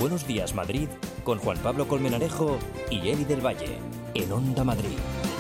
Buenos Días Madrid con Juan Pablo Colmenarejo y Eli del Valle en Onda Madrid.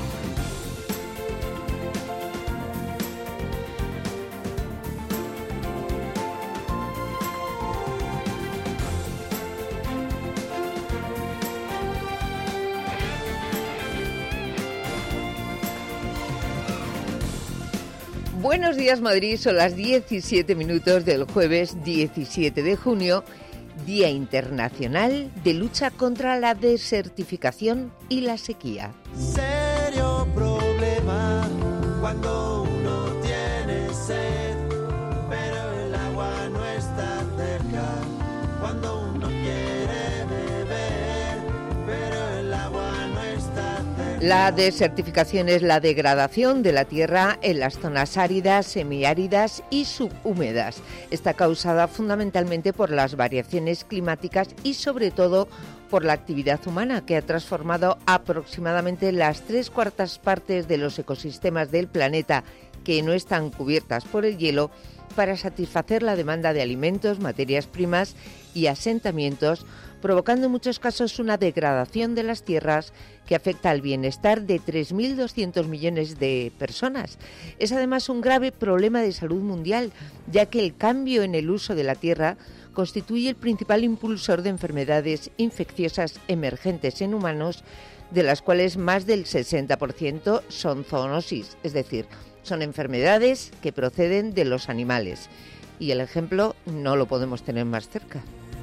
Buenos días Madrid, son las 17 minutos del jueves 17 de junio, Día Internacional de Lucha contra la Desertificación y la Sequía. Serio problema cuando uno tiene sed, pero el agua no está cerca. Cuando uno quiere beber, pero el agua no está cerca. La desertificación es la degradación de la tierra en las zonas áridas, semiáridas y subhúmedas. Está causada fundamentalmente por las variaciones climáticas y sobre todo por la actividad humana, que ha transformado aproximadamente las 3/4 partes de los ecosistemas del planeta que no están cubiertas por el hielo para satisfacer la demanda de alimentos, materias primas y asentamientos, provocando en muchos casos una degradación de las tierras que afecta al bienestar de 3.200 millones de personas. Es además un grave problema de salud mundial, ya que el cambio en el uso de la tierra constituye el principal impulsor de enfermedades infecciosas emergentes en humanos, de las cuales más del 60% son zoonosis, es decir, son enfermedades que proceden de los animales. Y el ejemplo no lo podemos tener más cerca.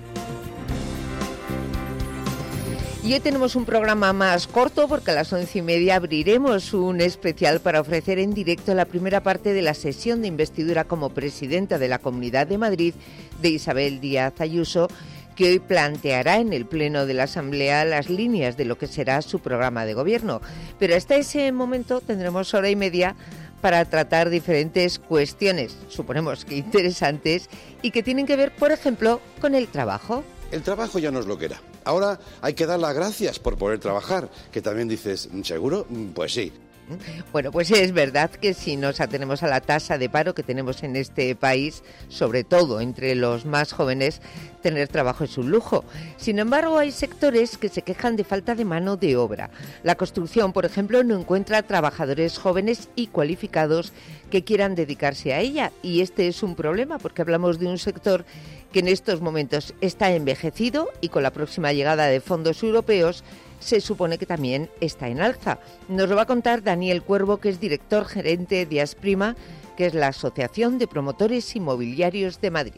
Y hoy tenemos un programa más corto porque a las 11:30 abriremos un especial para ofrecer en directo la primera parte de la sesión de investidura como presidenta de la Comunidad de Madrid de Isabel Díaz Ayuso, que hoy planteará en el Pleno de la Asamblea las líneas de lo que será su programa de gobierno. Pero hasta ese momento tendremos hora y media para tratar diferentes cuestiones, suponemos que interesantes, y que tienen que ver, por ejemplo, con el trabajo. El trabajo ya no es lo que era. Ahora hay que dar las gracias por poder trabajar, que también dices, ¿seguro? Pues sí. Bueno, pues es verdad que si nos atenemos a la tasa de paro que tenemos en este país, sobre todo entre los más jóvenes, tener trabajo es un lujo. Sin embargo, hay sectores que se quejan de falta de mano de obra. La construcción, por ejemplo, no encuentra trabajadores jóvenes y cualificados que quieran dedicarse a ella. Y este es un problema porque hablamos de un sector que en estos momentos está envejecido y con la próxima llegada de fondos europeos se supone que también está en alza. Nos lo va a contar Daniel Cuervo, que es director gerente de Asprima, que es la Asociación de Promotores Inmobiliarios de Madrid.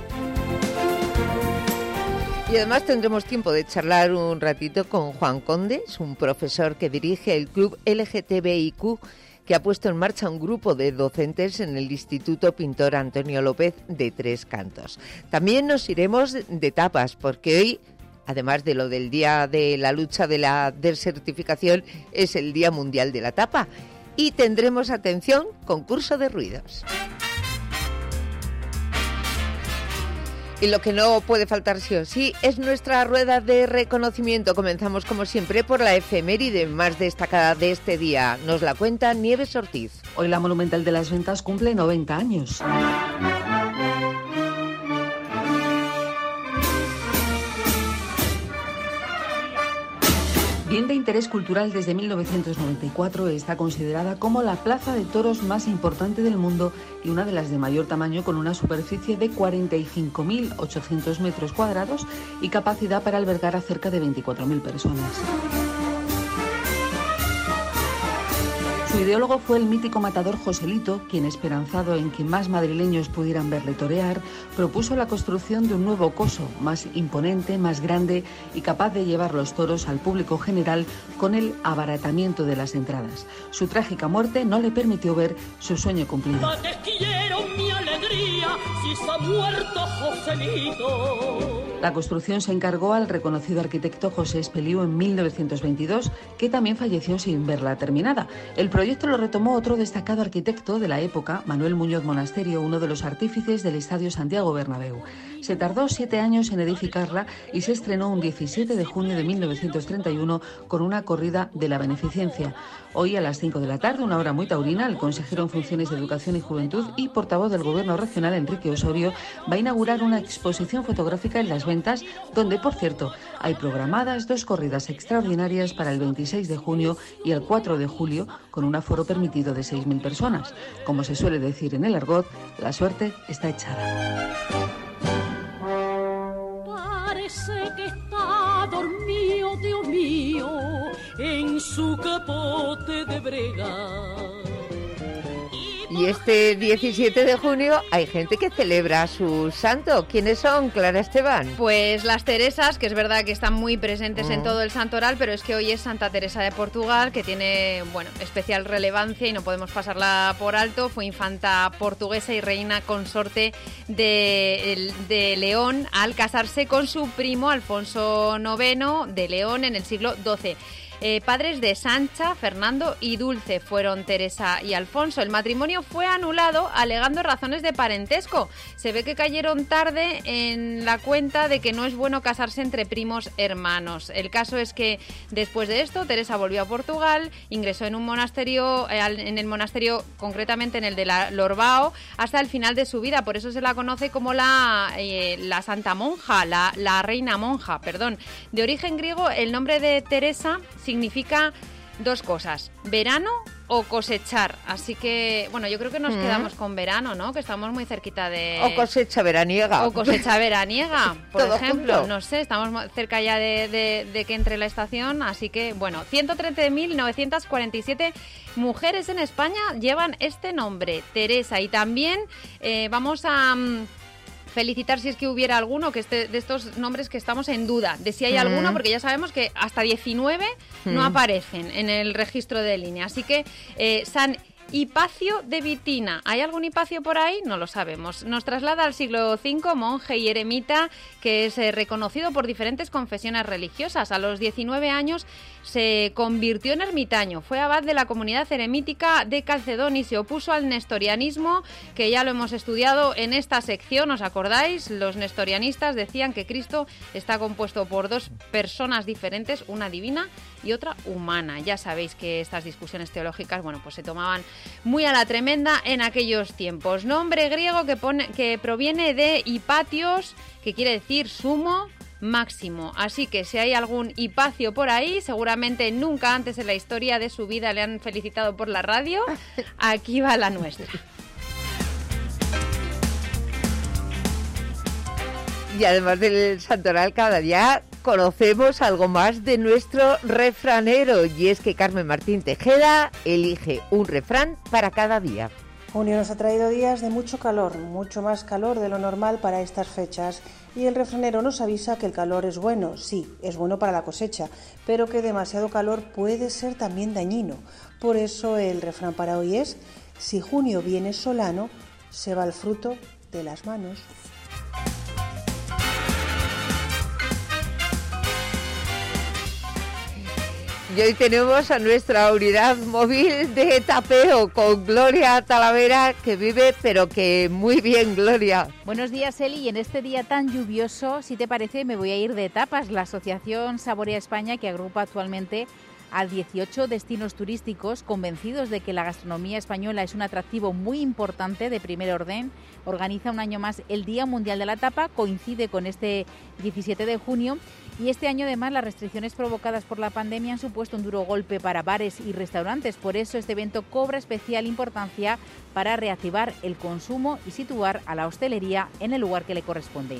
Y además tendremos tiempo de charlar un ratito con Juan Conde, es un profesor que dirige el Club LGTBIQ, que ha puesto en marcha un grupo de docentes en el Instituto Pintor Antonio López de Tres Cantos. También nos iremos de tapas, porque hoy, además de lo del Día de la Lucha de la Desertificación, es el Día Mundial de la Tapa. Y tendremos, atención, concurso de ruidos. Y lo que no puede faltar sí o sí es nuestra rueda de reconocimiento. Comenzamos como siempre por la efeméride más destacada de este día. Nos la cuenta Nieves Ortiz. Hoy la Monumental de las Ventas cumple 90 años. Bien de interés cultural desde 1994, está considerada como la plaza de toros más importante del mundo y una de las de mayor tamaño, con una superficie de 45.800 metros cuadrados y capacidad para albergar a cerca de 24.000 personas. Su ideólogo fue el mítico matador Joselito, quien, esperanzado en que más madrileños pudieran verle torear, propuso la construcción de un nuevo coso, más imponente, más grande y capaz de llevar los toros al público general con el abaratamiento de las entradas. Su trágica muerte no le permitió ver su sueño cumplido. La construcción se encargó al reconocido arquitecto José Espeliu en 1922, que también falleció sin verla terminada. El proyecto lo retomó otro destacado arquitecto de la época, Manuel Muñoz Monasterio, uno de los artífices del Estadio Santiago Bernabéu. Se tardó 7 años en edificarla y se estrenó un 17 de junio de 1931 con una corrida de la beneficencia. Hoy a las 5 de la tarde, una hora muy taurina, el consejero en funciones de Educación y Juventud y portavoz del Gobierno regional, Enrique Osorio, va a inaugurar una exposición fotográfica en Las Ventas, donde, por cierto, hay programadas 2 corridas extraordinarias para el 26 de junio y el 4 de julio, con un aforo permitido de 6.000 personas. Como se suele decir en el argot, la suerte está echada. Parece que está dormido, Dios mío, en su capote de brega. Y este 17 de junio hay gente que celebra su santo. ¿Quiénes son, Clara Esteban? Pues las Teresas, que es verdad que están muy presentes en todo el santoral, pero es que hoy es Santa Teresa de Portugal, que tiene, especial relevancia y no podemos pasarla por alto. Fue infanta portuguesa y reina consorte de León al casarse con su primo Alfonso IX de León en el siglo XII. Padres de Sancha, Fernando y Dulce fueron Teresa y Alfonso. El matrimonio fue anulado alegando razones de parentesco. Se ve que cayeron tarde en la cuenta de que no es bueno casarse entre primos hermanos. El caso es que después de esto, Teresa volvió a Portugal, ingresó en un monasterio, en el monasterio, concretamente en el de Lorbao, hasta el final de su vida. Por eso se la conoce como la Santa Monja, la Reina Monja, perdón. De origen griego, el nombre de Teresa significa 2 cosas, verano o cosechar, así que, yo creo que nos quedamos con verano, ¿no? Que estamos muy cerquita de... O cosecha veraniega. O cosecha veraniega, por ejemplo, junto. No sé, estamos cerca ya de que entre la estación, así que, 113.947 mujeres en España llevan este nombre, Teresa, y también vamos a... felicitar si es que hubiera alguno de estos nombres que estamos en duda, de si hay alguno, porque ya sabemos que hasta 19 no aparecen en el registro de línea. Así que San Hipacio de Vitina. ¿Hay algún Hipacio por ahí? No lo sabemos. Nos traslada al siglo V, monje y eremita, que es reconocido por diferentes confesiones religiosas. A los 19 años se convirtió en ermitaño. Fue abad de la comunidad eremítica de Calcedón y se opuso al nestorianismo, que ya lo hemos estudiado en esta sección. ¿Os acordáis? Los nestorianistas decían que Cristo está compuesto por 2 personas diferentes, una divina y otra humana. Ya sabéis que estas discusiones teológicas, pues se tomaban muy a la tremenda en aquellos tiempos. Nombre griego que proviene de Hipatios, que quiere decir sumo máximo. Así que si hay algún Hipacio por ahí, seguramente nunca antes en la historia de su vida le han felicitado por la radio. Aquí va la nuestra. Y además del santoral, cada día conocemos algo más de nuestro refranero, y es que Carmen Martín Tejeda elige un refrán para cada día. Junio nos ha traído días de mucho calor, mucho más calor de lo normal para estas fechas, y el refranero nos avisa que el calor es bueno, sí, es bueno para la cosecha, pero que demasiado calor puede ser también dañino. Por eso el refrán para hoy es: si junio viene solano, se va el fruto de las manos. Y hoy tenemos a nuestra unidad móvil de tapeo con Gloria Talavera, que vive, pero que muy bien, Gloria. Buenos días, Eli, y en este día tan lluvioso, si te parece, me voy a ir de tapas. La Asociación Saborea España, que agrupa actualmente a 18 destinos turísticos, convencidos de que la gastronomía española es un atractivo muy importante de primer orden, organiza un año más el Día Mundial de la Tapa, coincide con este 17 de junio, y este año además las restricciones provocadas por la pandemia han supuesto un duro golpe para bares y restaurantes. Por eso este evento cobra especial importancia para reactivar el consumo y situar a la hostelería en el lugar que le corresponde.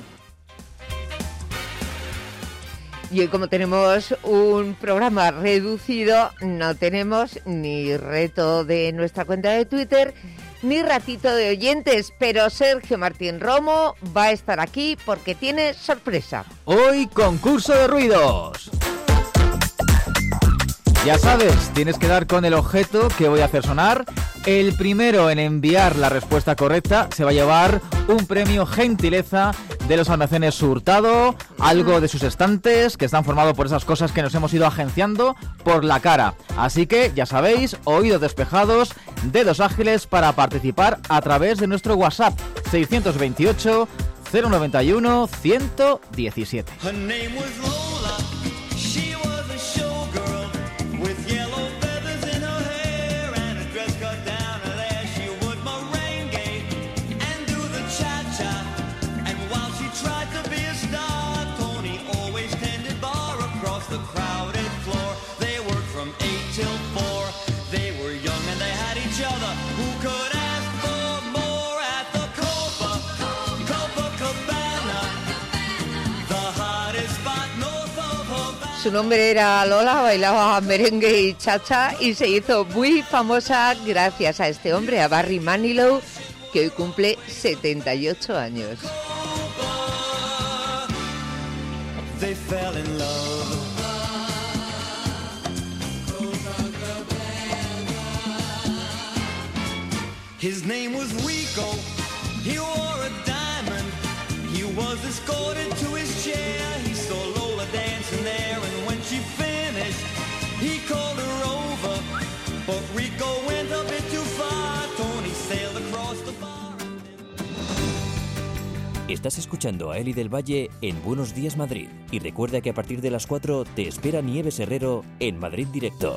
Y hoy, como tenemos un programa reducido, no tenemos ni reto de nuestra cuenta de Twitter, ni ratito de oyentes, pero Sergio Martín Romo va a estar aquí porque tiene sorpresa. Hoy, concurso de ruidos. Ya sabes, tienes que dar con el objeto que voy a hacer sonar. El primero en enviar la respuesta correcta se va a llevar un premio gentileza de los almacenes Hurtado, algo de sus estantes, que están formados por esas cosas que nos hemos ido agenciando por la cara. Así que, ya sabéis, oídos despejados, dedos ágiles para participar a través de nuestro WhatsApp 628 091 117. Her name was Lola. She was a showgirl with yellow feathers in her hair and a dress cut down her there. She would merengue and do the cha-cha. And while she tried to be a star, Tony always tended bar across the crowded floor. They worked from 8 till 4. They were young and they had each other. Who could ask for more at the Copacabana? The hottest spot north of Havana. Su nombre era Lola, bailaba merengue y cha-cha y se hizo muy famosa gracias a este hombre, a Barry Manilow, que hoy cumple 78 años. They fell in love. His name was Rico. He wore a diamond. He was escorted to his chair. He saw Lola dancing there, and when she finished, he called her over. But Rico went a bit too far. Tony sailed across the bar. Estás escuchando a Eli del Valle en Buenos Días Madrid. Y recuerda que a partir de las 4 te espera Nieves Herrero en Madrid Directo.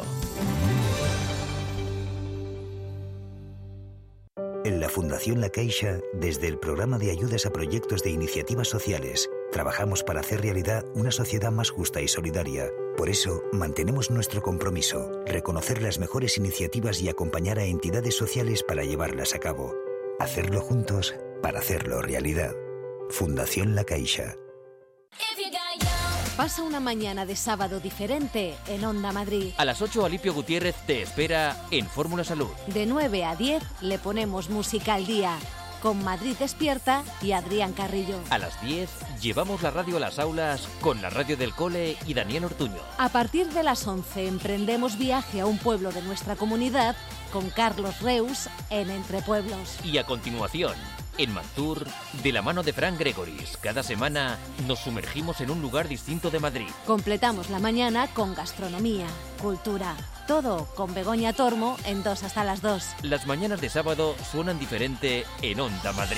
En la Fundación La Caixa, desde el programa de ayudas a proyectos de iniciativas sociales, trabajamos para hacer realidad una sociedad más justa y solidaria. Por eso, mantenemos nuestro compromiso, reconocer las mejores iniciativas y acompañar a entidades sociales para llevarlas a cabo. Hacerlo juntos para hacerlo realidad. Fundación La Caixa. Pasa una mañana de sábado diferente en Onda Madrid. A las 8 Alipio Gutiérrez te espera en Fórmula Salud. De 9 a 10 le ponemos música al día, con Madrid Despierta y Adrián Carrillo. A las 10 llevamos la radio a las aulas con la radio del cole y Daniel Ortuño. A partir de las 11 emprendemos viaje a un pueblo de nuestra comunidad con Carlos Reus en Entre Pueblos. Y a continuación, en Mantur, de la mano de Fran Gregoris, cada semana nos sumergimos en un lugar distinto de Madrid. Completamos la mañana con gastronomía, cultura, todo con Begoña Tormo en 2 hasta las 2. Las mañanas de sábado suenan diferente en Onda Madrid.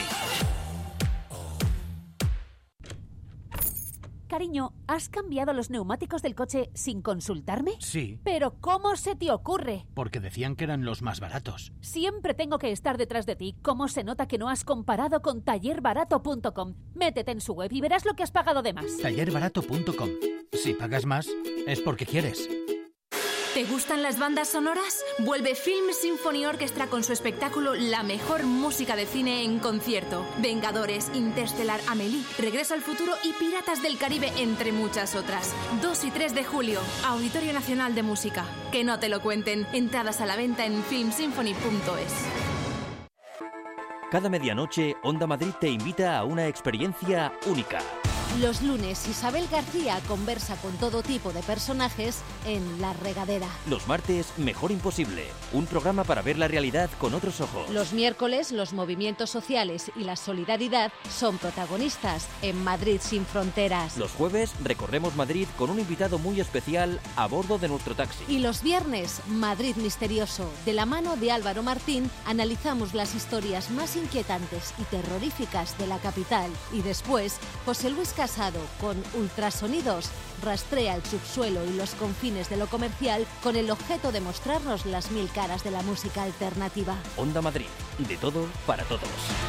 Cariño, ¿has cambiado los neumáticos del coche sin consultarme? Sí. ¿Pero cómo se te ocurre? Porque decían que eran los más baratos. Siempre tengo que estar detrás de ti. ¿Cómo se nota que no has comparado con tallerbarato.com? Métete en su web y verás lo que has pagado de más. Tallerbarato.com. Si pagas más, es porque quieres. ¿Te gustan las bandas sonoras? Vuelve Film Symphony Orchestra con su espectáculo La mejor música de cine en concierto. Vengadores, Interstellar, Amélie, Regreso al futuro y Piratas del Caribe, entre muchas otras. 2 y 3 de julio, Auditorio Nacional de Música. Que no te lo cuenten. Entradas a la venta en filmsymphony.es. Cada medianoche, Onda Madrid te invita a una experiencia única. Los lunes, Isabel García conversa con todo tipo de personajes en La Regadera. Los martes, Mejor Imposible, un programa para ver la realidad con otros ojos. Los miércoles, los movimientos sociales y la solidaridad son protagonistas en Madrid sin fronteras. Los jueves, recorremos Madrid con un invitado muy especial a bordo de nuestro taxi. Y los viernes, Madrid Misterioso. De la mano de Álvaro Martín, analizamos las historias más inquietantes y terroríficas de la capital. Y después, José Luis Casado, con Ultrasonidos, rastrea el subsuelo y los confines de lo comercial con el objeto de mostrarnos las 1000 caras de la música alternativa. Onda Madrid, de todo para todos.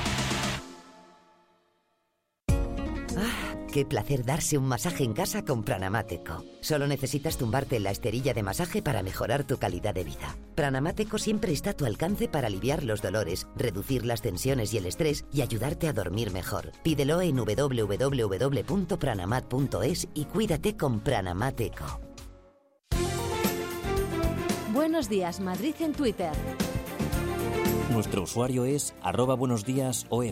Qué placer darse un masaje en casa con Pranamáteco. Solo necesitas tumbarte en la esterilla de masaje para mejorar tu calidad de vida. Pranamáteco siempre está a tu alcance para aliviar los dolores, reducir las tensiones y el estrés y ayudarte a dormir mejor. Pídelo en www.pranamat.es y cuídate con Pranamáteco. Buenos días, Madrid en Twitter. Nuestro usuario es @buenosdiasom.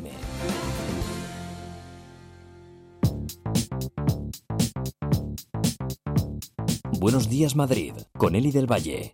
Buenos días Madrid, con Eli del Valle.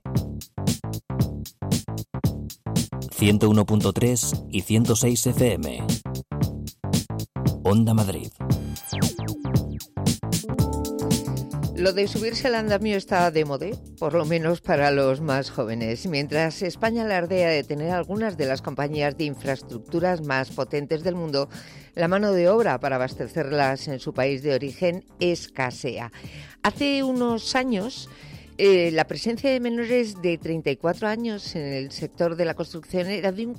101.3 y 106 FM. Onda Madrid. Lo de subirse al andamio está de moda, por lo menos para los más jóvenes. Mientras España alardea de tener algunas de las compañías de infraestructuras más potentes del mundo, la mano de obra para abastecerlas en su país de origen escasea. Hace unos años, la presencia de menores de 34 años en el sector de la construcción era de un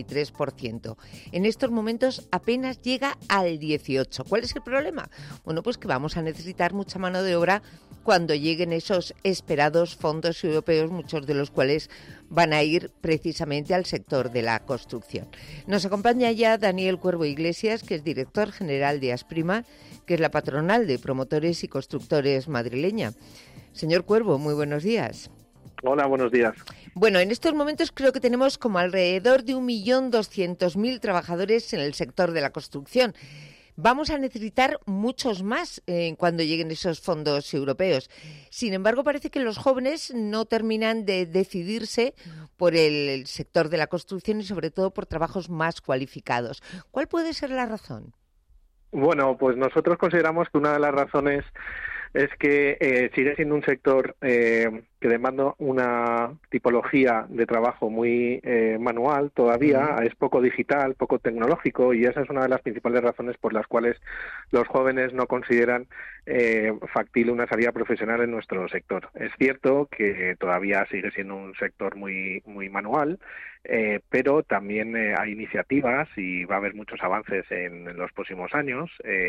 43%. En estos momentos apenas llega al 18%. ¿Cuál es el problema? Bueno, pues que vamos a necesitar mucha mano de obra cuando lleguen esos esperados fondos europeos, muchos de los cuales van a ir precisamente al sector de la construcción. Nos acompaña ya Daniel Cuervo Iglesias, que es director general de Asprima, que es la patronal de promotores y constructores madrileña. Señor Cuervo, muy buenos días. Hola, buenos días. Bueno, en estos momentos creo que tenemos como alrededor de 1.200.000 trabajadores en el sector de la construcción. Vamos a necesitar muchos más cuando lleguen esos fondos europeos. Sin embargo, parece que los jóvenes no terminan de decidirse por el sector de la construcción y sobre todo por trabajos más cualificados. ¿Cuál puede ser la razón? Bueno, pues nosotros consideramos que una de las razones es que sigue siendo un sector que demanda una tipología de trabajo muy manual todavía, es poco digital, poco tecnológico, y esa es una de las principales razones por las cuales los jóvenes no consideran factible una salida profesional en nuestro sector. Es cierto que todavía sigue siendo un sector muy manual, pero también hay iniciativas y va a haber muchos avances en los próximos años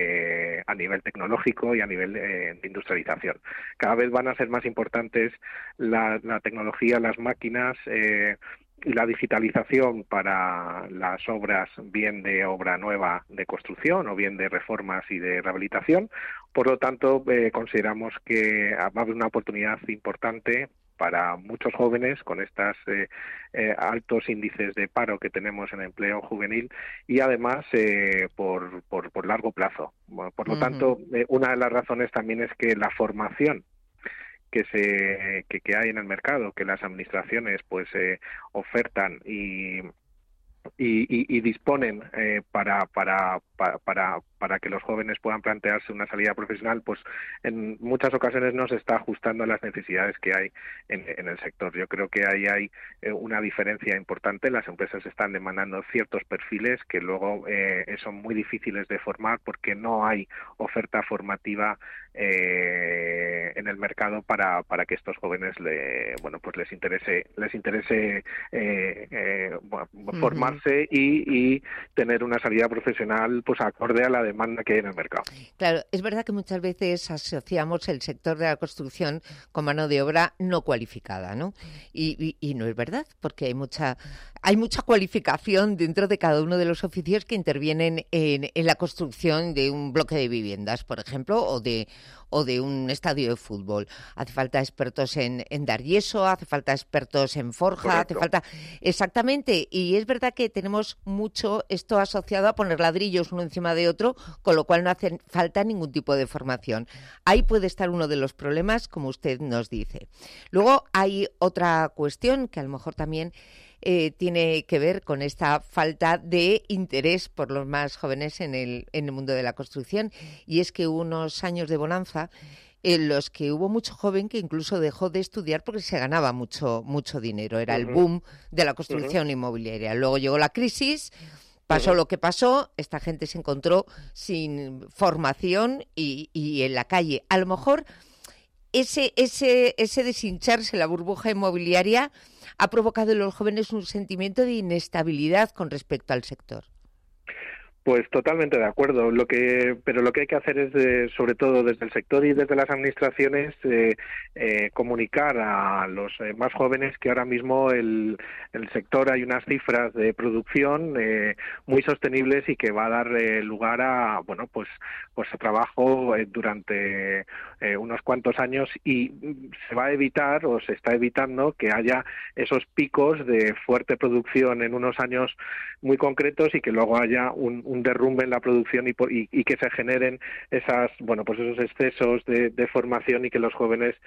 a nivel tecnológico y a nivel de industrialización. Cada vez van a ser más importantes la tecnología, las máquinas y la digitalización para las obras, bien de obra nueva de construcción o bien de reformas y de rehabilitación. Por lo tanto, consideramos que va a haber una oportunidad importante para muchos jóvenes con estos altos índices de paro que tenemos en empleo juvenil y además por largo plazo. Bueno, por lo tanto, una de las razones también es que la formación que hay en el mercado, que las administraciones pues ofertan y disponen para que los jóvenes puedan plantearse una salida profesional, pues en muchas ocasiones no se está ajustando a las necesidades que hay en el sector. Yo creo que ahí hay una diferencia importante. Las empresas están demandando ciertos perfiles que luego son muy difíciles de formar porque no hay oferta formativa en el mercado para que estos jóvenes les interese formarse y tener una salida profesional pues acorde a la demanda que hay en el mercado. Claro, es verdad que muchas veces asociamos el sector de la construcción con mano de obra no cualificada, ¿no? Y no es verdad, porque hay mucha cualificación dentro de cada uno de los oficios que intervienen en la construcción de un bloque de viviendas, por ejemplo, o de un estadio de fútbol. Hace falta expertos en dar yeso, hace falta expertos en forja, Correcto. hace falta... Exactamente, y es verdad que tenemos mucho esto asociado a poner ladrillos uno encima de otro, con lo cual no hace falta ningún tipo de formación. Ahí puede estar uno de los problemas, como usted nos dice. Luego hay otra cuestión que a lo mejor también tiene que ver con esta falta de interés por los más jóvenes en el mundo de la construcción, y es que hubo unos años de bonanza en los que hubo mucho joven que incluso dejó de estudiar porque se ganaba mucho dinero. Era el boom de la construcción inmobiliaria. Luego llegó la crisis, pasó lo que pasó, esta gente se encontró sin formación y en la calle. A lo mejor ese deshincharse la burbuja inmobiliaria ha provocado en los jóvenes un sentimiento de inestabilidad con respecto al sector. Pues totalmente de acuerdo. Pero lo que hay que hacer es, sobre todo desde el sector y desde las administraciones, comunicar a los más jóvenes que ahora mismo el sector hay unas cifras de producción muy sostenibles y que va a dar lugar a a trabajo durante unos cuantos años, y se va a evitar o se está evitando que haya esos picos de fuerte producción en unos años muy concretos y que luego haya un derrumbe en la producción y que se generen esos excesos de formación y que los jóvenes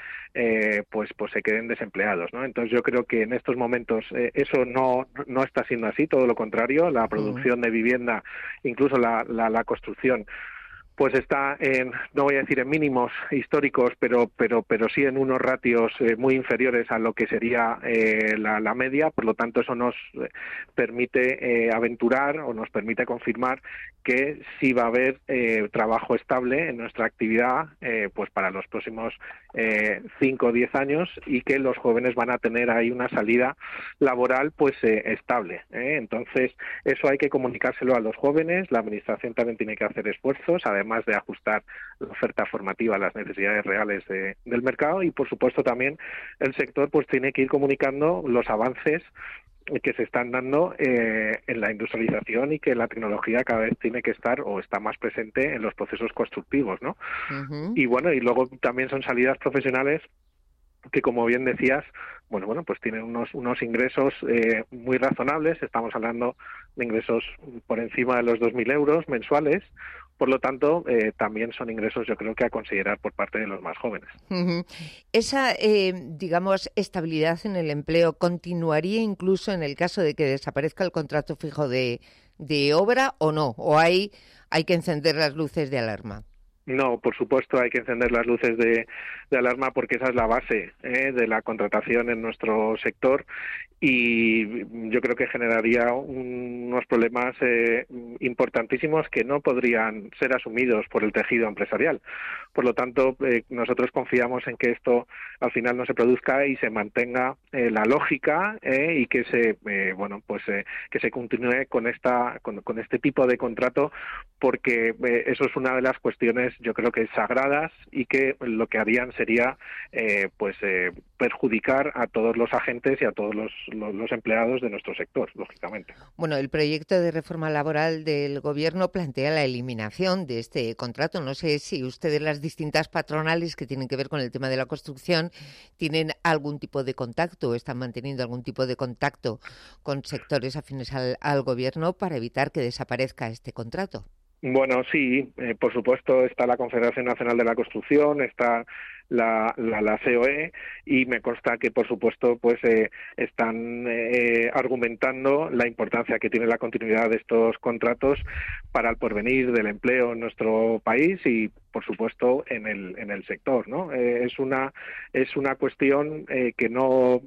se queden desempleados, ¿no? Entonces yo creo que en estos momentos eso no está siendo así, todo lo contrario. La producción de vivienda, incluso la construcción, pues está en, no voy a decir en mínimos históricos, pero sí en unos ratios muy inferiores a lo que sería la media. Por lo tanto, eso nos permite aventurar o nos permite confirmar que sí va a haber trabajo estable en nuestra actividad pues para los próximos 5 o 10 años, y que los jóvenes van a tener ahí una salida laboral pues estable. Entonces, eso hay que comunicárselo a los jóvenes. La Administración también tiene que hacer esfuerzos, además de ajustar la oferta formativa a las necesidades reales del mercado, y por supuesto también el sector pues tiene que ir comunicando los avances que se están dando en la industrialización, y que la tecnología cada vez tiene que estar o está más presente en los procesos constructivos, ¿no? Ujú. Y bueno, y luego también son salidas profesionales que, como bien decías, bueno, pues tienen unos ingresos muy razonables. Estamos hablando de ingresos por encima de los 2.000 euros mensuales. Por lo tanto, también son ingresos, yo creo, que a considerar por parte de los más jóvenes. Ujú. Esa, digamos, estabilidad en el empleo continuaría incluso en el caso de que desaparezca el contrato fijo de obra, ¿o no? ¿O hay que encender las luces de alarma? No, por supuesto hay que encender las luces de alarma, porque esa es la base de la contratación en nuestro sector, y yo creo que generaría unos problemas importantísimos que no podrían ser asumidos por el tejido empresarial. Por lo tanto, nosotros confiamos en que esto al final no se produzca y se mantenga la lógica, y que se continúe con este tipo de contrato, porque eso es una de las cuestiones, yo creo, que sagradas, y que lo que harían sería perjudicar a todos los agentes y a todos los empleados de nuestro sector, lógicamente. Bueno, el proyecto de reforma laboral del Gobierno plantea la eliminación de este contrato. No sé si ustedes, las distintas patronales que tienen que ver con el tema de la construcción, tienen algún tipo de contacto o están manteniendo algún tipo de contacto con sectores afines al Gobierno para evitar que desaparezca este contrato. Bueno, sí, por supuesto está la Confederación Nacional de la Construcción, está la COE, y me consta que, por supuesto, pues están argumentando la importancia que tiene la continuidad de estos contratos para el porvenir del empleo en nuestro país y, por supuesto, en el sector, ¿no? Es una cuestión que no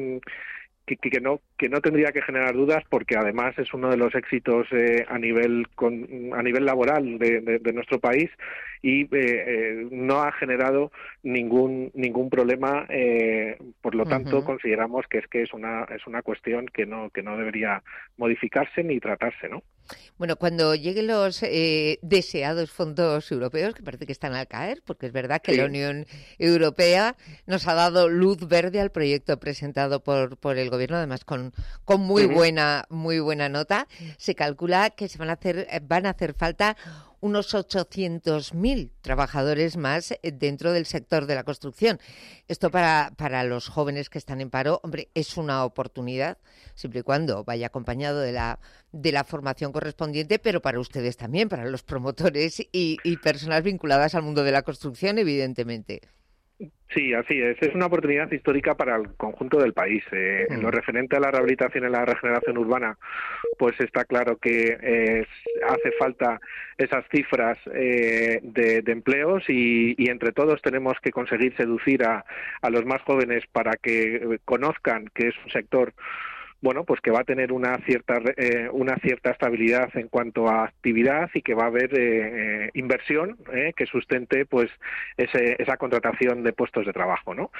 tendría que generar dudas, porque además es uno de los éxitos a nivel laboral de nuestro país, y no ha generado ningún problema. Por lo tanto, consideramos que es una cuestión que no debería modificarse ni tratarse, ¿no? Bueno, cuando lleguen los deseados fondos europeos, que parece que están al caer, porque es verdad que la Unión Europea nos ha dado luz verde al proyecto presentado por el Gobierno, además con muy buena nota. Se calcula que van a hacer falta unos 800.000 trabajadores más dentro del sector de la construcción. Esto para los jóvenes que están en paro, hombre, es una oportunidad, siempre y cuando vaya acompañado de la formación correspondiente, pero para ustedes también, para los promotores y personas vinculadas al mundo de la construcción, evidentemente. Sí, así es. Es una oportunidad histórica para el conjunto del país. En lo referente a la rehabilitación y la regeneración urbana, pues está claro que hace falta esas cifras de empleos, y entre todos tenemos que conseguir seducir a los más jóvenes para que conozcan que es un sector, bueno, pues que va a tener una cierta estabilidad en cuanto a actividad, y que va a haber inversión que sustente pues esa contratación de puestos de trabajo, ¿no?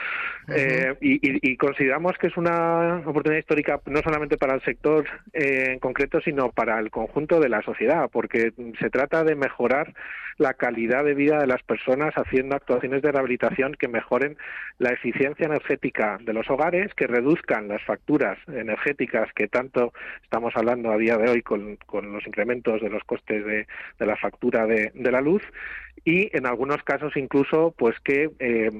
Y consideramos que es una oportunidad histórica no solamente para el sector en concreto, sino para el conjunto de la sociedad, porque se trata de mejorar la calidad de vida de las personas haciendo actuaciones de rehabilitación que mejoren la eficiencia energética de los hogares, que reduzcan las facturas energéticas que tanto estamos hablando a día de hoy con los incrementos de los costes de la factura de la luz, y en algunos casos incluso pues que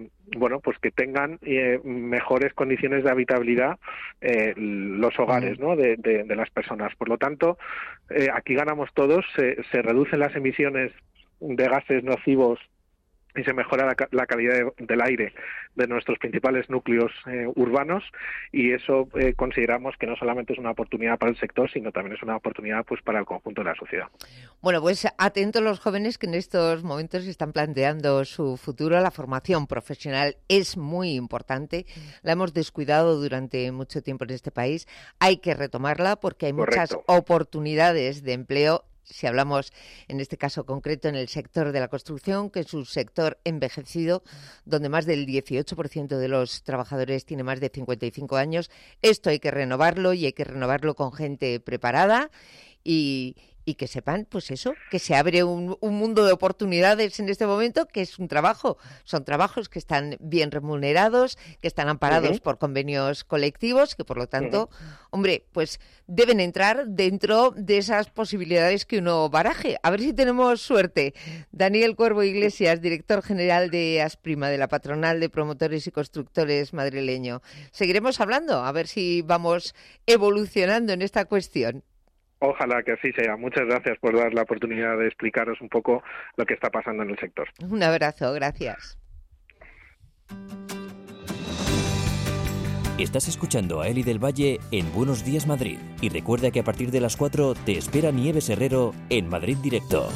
tengan mejores condiciones de habitabilidad los hogares, ¿no? de las personas. Por lo tanto, aquí ganamos todos, se reducen las emisiones de gases nocivos y se mejora la calidad del aire de nuestros principales núcleos urbanos, y eso consideramos que no solamente es una oportunidad para el sector, sino también es una oportunidad pues para el conjunto de la sociedad. Bueno, pues atentos los jóvenes que en estos momentos están planteando su futuro. La formación profesional es muy importante, la hemos descuidado durante mucho tiempo en este país, hay que retomarla porque hay muchas oportunidades de empleo. Si hablamos en este caso concreto en el sector de la construcción, que es un sector envejecido, donde más del 18% de los trabajadores tiene más de 55 años, esto hay que renovarlo y hay que renovarlo con gente preparada y que sepan, pues eso, que se abre un mundo de oportunidades en este momento, que es un trabajo. Son trabajos que están bien remunerados, que están amparados por convenios colectivos, que por lo tanto, hombre, pues deben entrar dentro de esas posibilidades que uno baraje. A ver si tenemos suerte. Daniel Cuervo Iglesias, director general de Asprima, de la Patronal de Promotores y Constructores madrileño. Seguiremos hablando, a ver si vamos evolucionando en esta cuestión. Ojalá que así sea. Muchas gracias por dar la oportunidad de explicaros un poco lo que está pasando en el sector. Un abrazo, gracias. Estás escuchando a Eli del Valle en Buenos Días Madrid. Y recuerda que a partir de las 4 te espera Nieves Herrero en Madrid Directo.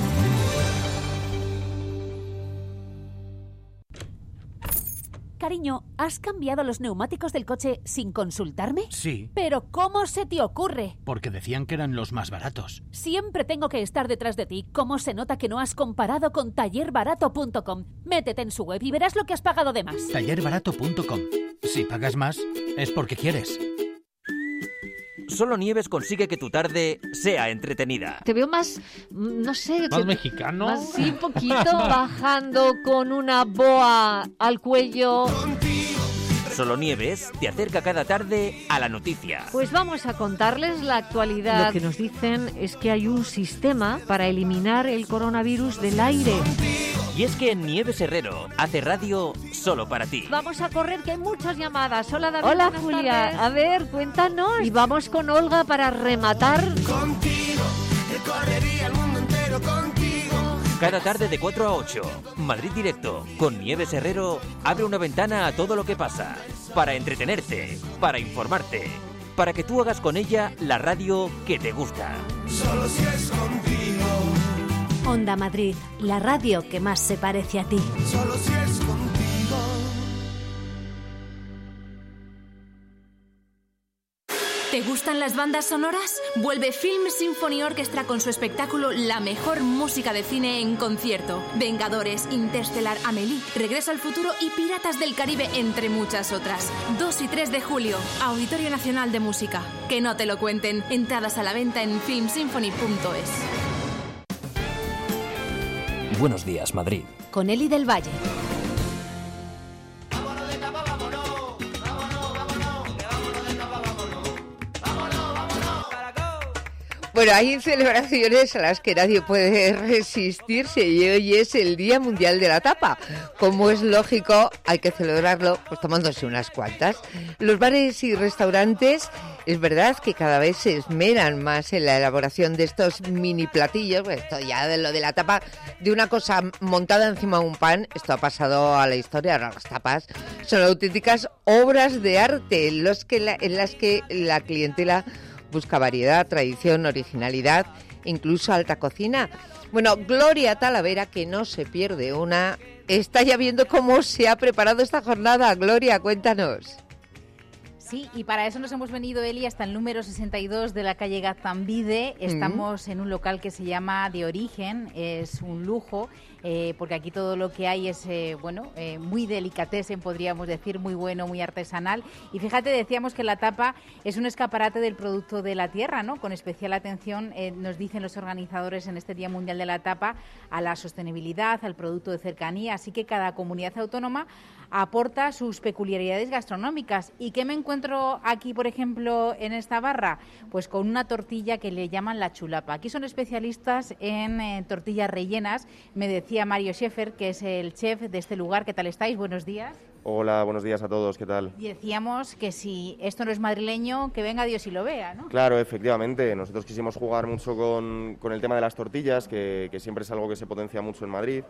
Cariño, ¿has cambiado los neumáticos del coche sin consultarme? Sí. ¿Pero cómo se te ocurre? Porque decían que eran los más baratos. Siempre tengo que estar detrás de ti. ¿Cómo se nota que no has comparado con tallerbarato.com? Métete en su web y verás lo que has pagado de más. Tallerbarato.com. Si pagas más, es porque quieres. Solo Nieves consigue que tu tarde sea entretenida. Te veo más, no sé... ¿Más mexicano? Más, sí, un poquito, bajando con una boa al cuello. Solo Nieves te acerca cada tarde a la noticia. Pues vamos a contarles la actualidad. Lo que nos dicen es que hay un sistema para eliminar el coronavirus del aire. Y es que Nieves Herrero hace radio solo para ti. Vamos a correr, que hay muchas llamadas. Hola, David. Hola, buenas Julia. tardes. A ver, cuéntanos. Y vamos con Olga para rematar. Contigo, que correría el mundo entero contigo. Cada tarde de 4 a 8, Madrid Directo, con Nieves Herrero, abre una ventana a todo lo que pasa. Para entretenerte, para informarte, para que tú hagas con ella la radio que te gusta. Solo si es contigo. Onda Madrid, la radio que más se parece a ti. Solo si es contigo. ¿Te gustan las bandas sonoras? Vuelve Film Symphony Orchestra con su espectáculo La mejor música de cine en concierto. Vengadores, Interstellar, Amélie, Regreso al futuro y Piratas del Caribe, entre muchas otras. 2 y 3 de julio, Auditorio Nacional de Música. Que no te lo cuenten. Entradas a la venta en filmsymphony.es. Buenos días, Madrid. Con Eli del Valle. Bueno, hay celebraciones a las que nadie puede resistirse y hoy es el Día Mundial de la Tapa. Como es lógico, hay que celebrarlo pues tomándose unas cuantas. Los bares y restaurantes, es verdad que cada vez se esmeran más en la elaboración de estos mini platillos. Pues esto ya de lo de la tapa, de una cosa montada encima de un pan, esto ha pasado a la historia. Ahora las tapas son auténticas obras de arte en las que la clientela busca variedad, tradición, originalidad, incluso alta cocina. Bueno, Gloria Talavera, que no se pierde una, está ya viendo cómo se ha preparado esta jornada. Gloria, cuéntanos. Sí, y para eso nos hemos venido, Eli, hasta el número 62 de la calle Gazambide. Estamos en un local que se llama De Origen, es un lujo, porque aquí todo lo que hay es, muy delicatessen, podríamos decir, muy bueno, muy artesanal. Y fíjate, decíamos que la tapa es un escaparate del producto de la tierra, ¿no? Con especial atención, nos dicen los organizadores en este Día Mundial de la Tapa, a la sostenibilidad, al producto de cercanía. Así que cada comunidad autónoma aporta sus peculiaridades gastronómicas. ¿Y qué me encuentro aquí, por ejemplo, en esta barra? Pues con una tortilla que le llaman la chulapa. Aquí son especialistas en tortillas rellenas. Me decía Mario Schäfer, que es el chef de este lugar. ¿Qué tal estáis? Buenos días. Hola, buenos días a todos, ¿qué tal? Y decíamos que si esto no es madrileño, que venga Dios y lo vea, ¿no? Claro, efectivamente. Nosotros quisimos jugar mucho con el tema de las tortillas, que siempre es algo que se potencia mucho en Madrid.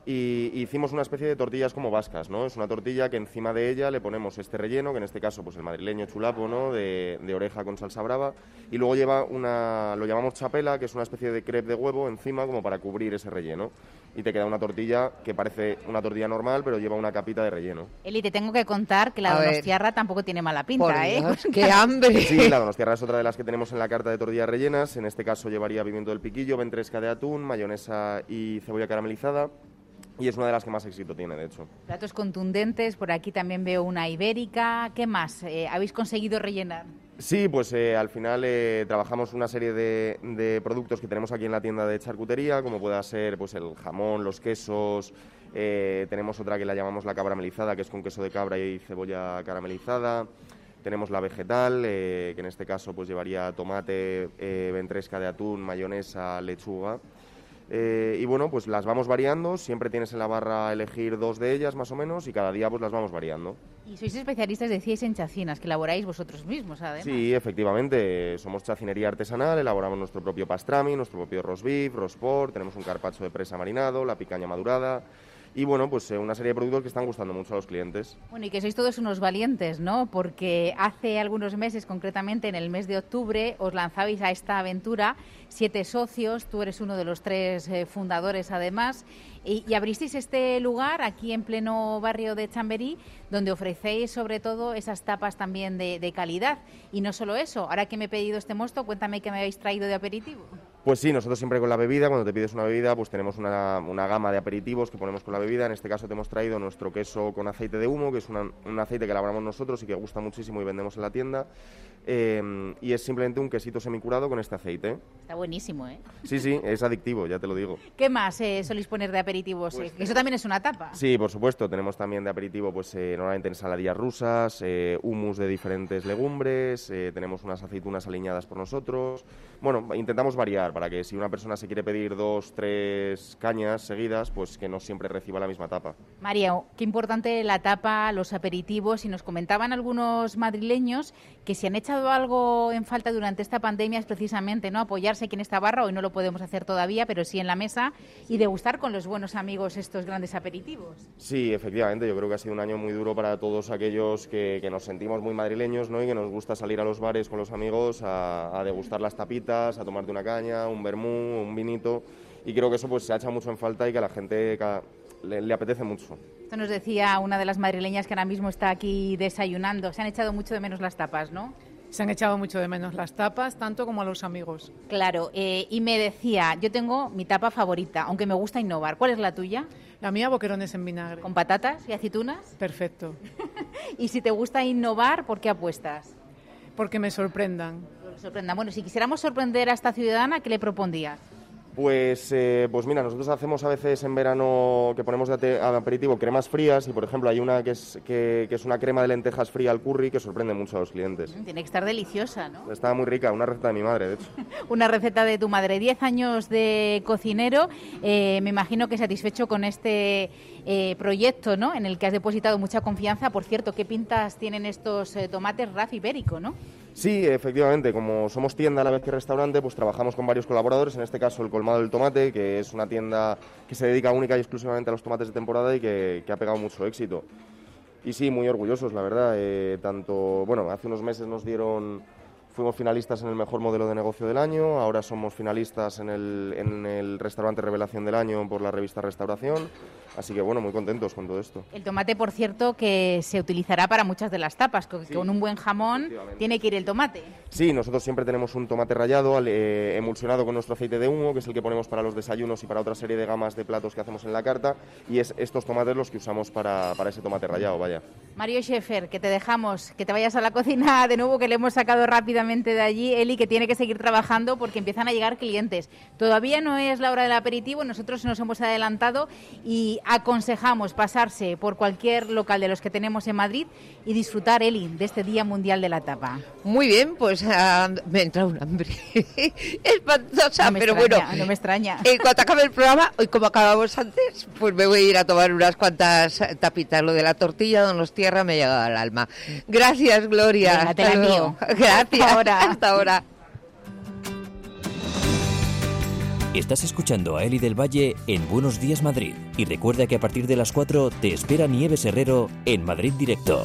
y hicimos una especie de tortillas como vascas, ¿no? Es una tortilla que encima de ella le ponemos este relleno, que en este caso pues el madrileño chulapo, ¿no? De oreja con salsa brava, y luego lleva lo llamamos chapela, que es una especie de crepe de huevo encima como para cubrir ese relleno, y te queda una tortilla que parece una tortilla normal, pero lleva una capita de relleno. Eli, te tengo que contar que la donostiarra tampoco tiene mala pinta, Por ¿eh? Dios, ¡qué hambre! Sí, la donostiarra es otra de las que tenemos en la carta de tortillas rellenas. En este caso llevaría pimiento del piquillo, ventresca de atún, mayonesa y cebolla caramelizada. Y es una de las que más éxito tiene, de hecho. Platos contundentes, por aquí también veo una ibérica. ¿Qué más habéis conseguido rellenar? Sí, pues al final trabajamos una serie de productos que tenemos aquí en la tienda de charcutería, como pueda ser pues el jamón, los quesos. Tenemos otra que la llamamos la caramelizada, que es con queso de cabra y cebolla caramelizada. Tenemos la vegetal, que en este caso pues llevaría tomate, ventresca de atún, mayonesa, lechuga. Y bueno, pues las vamos variando, siempre tienes en la barra elegir 2 de ellas más o menos y cada día pues las vamos variando. Y sois especialistas, decíais, en chacinas, que elaboráis vosotros mismos, además. Sí, efectivamente, somos chacinería artesanal, elaboramos nuestro propio pastrami, nuestro propio roast beef, roast pork, tenemos un carpaccio de presa marinado, la picaña madurada. Y bueno, pues una serie de productos que están gustando mucho a los clientes. Bueno, y que sois todos unos valientes, ¿no? Porque hace algunos meses, concretamente en el mes de octubre, os lanzabais a esta aventura, 7 socios, tú eres uno de los 3 fundadores además, y abristeis este lugar aquí en pleno barrio de Chamberí, donde ofrecéis sobre todo esas tapas también de calidad. Y no solo eso, ahora que me he pedido este mosto, cuéntame qué me habéis traído de aperitivo. Pues sí, nosotros siempre con la bebida, cuando te pides una bebida, pues tenemos una gama de aperitivos que ponemos con la bebida. En este caso te hemos traído nuestro queso con aceite de humo, que es un aceite que elaboramos nosotros y que gusta muchísimo y vendemos en la tienda. Y es simplemente un quesito semicurado con este aceite. Está buenísimo, ¿eh? Sí, sí, es adictivo, ya te lo digo. ¿Qué más soléis poner de aperitivos? Pues, Eso también es una tapa. Sí, por supuesto. Tenemos también de aperitivo, pues normalmente ensaladillas rusas, hummus de diferentes legumbres, tenemos unas aceitunas aliñadas por nosotros. Bueno, intentamos variar para que si una persona se quiere pedir 2, 3 cañas seguidas, pues que no siempre reciba la misma tapa. María, qué importante la tapa, los aperitivos. Y nos comentaban algunos madrileños que si han echado algo en falta durante esta pandemia es precisamente no apoyarse aquí en esta barra. Hoy no lo podemos hacer todavía, pero sí en la mesa y degustar con los buenos amigos estos grandes aperitivos. Sí, efectivamente, yo creo que ha sido un año muy duro para todos aquellos que nos sentimos muy madrileños, ¿no? Y que nos gusta salir a los bares con los amigos a degustar las tapitas, a tomarte una caña, un vermú, un vinito, y creo que eso pues se ha echado mucho en falta y que a la gente le apetece mucho. Esto nos decía una de las madrileñas que ahora mismo está aquí desayunando. Se han echado mucho de menos las tapas, ¿no? Se han echado mucho de menos las tapas, tanto como a los amigos. Claro, y me decía, yo tengo mi tapa favorita, aunque me gusta innovar. ¿Cuál es la tuya? La mía, boquerones en vinagre. ¿Con patatas y aceitunas? Perfecto. Y si te gusta innovar, ¿por qué apuestas? Porque me sorprendan. Bueno, si quisiéramos sorprender a esta ciudadana, ¿qué le propondrías? Pues mira, nosotros hacemos a veces en verano que ponemos de aperitivo cremas frías y, por ejemplo, hay una que es una crema de lentejas fría al curry que sorprende mucho a los clientes. Tiene que estar deliciosa, ¿no? Está muy rica, una receta de mi madre, de hecho. Una receta de tu madre. 10 años de cocinero, me imagino que satisfecho con este proyecto, ¿no? En el que has depositado mucha confianza. Por cierto, ¿qué pintas tienen estos tomates Raf ibérico, no? Sí, efectivamente, como somos tienda a la vez que restaurante, pues trabajamos con varios colaboradores, en este caso el Colmado del Tomate, que es una tienda que se dedica única y exclusivamente a los tomates de temporada y que ha pegado mucho éxito. Y sí, muy orgullosos, la verdad. Hace unos meses fuimos finalistas en el mejor modelo de negocio del año, ahora somos finalistas en el restaurante Revelación del Año por la revista Restauración, así que bueno, muy contentos con todo esto. El tomate, por cierto, que se utilizará para muchas de las tapas, que con un buen jamón tiene que ir el tomate. Sí, nosotros siempre tenemos un tomate rallado, emulsionado con nuestro aceite de humo, que es el que ponemos para los desayunos y para otra serie de gamas de platos que hacemos en la carta, y es estos tomates los que usamos para ese tomate rallado, vaya. Mario Schäfer, que te dejamos, que te vayas a la cocina de nuevo, que le hemos sacado rápidamente de allí. Eli, que tiene que seguir trabajando porque empiezan a llegar clientes. Todavía no es la hora del aperitivo, nosotros nos hemos adelantado y aconsejamos pasarse por cualquier local de los que tenemos en Madrid y disfrutar, Eli, de este Día Mundial de la Tapa. Muy bien, pues me entra un hambre espantosa, No me extraña. En cuanto acabe el programa, hoy como acabamos antes, pues me voy a ir a tomar unas cuantas tapitas. Lo de la tortilla Donostierra me ha llegado al alma. Gracias, Gloria. Venga, te la envío. Gracias. Hasta ahora. Hasta ahora. Estás escuchando a Eli del Valle en Buenos Días Madrid. Y recuerda que a partir de las 4 te espera Nieves Herrero en Madrid Directo.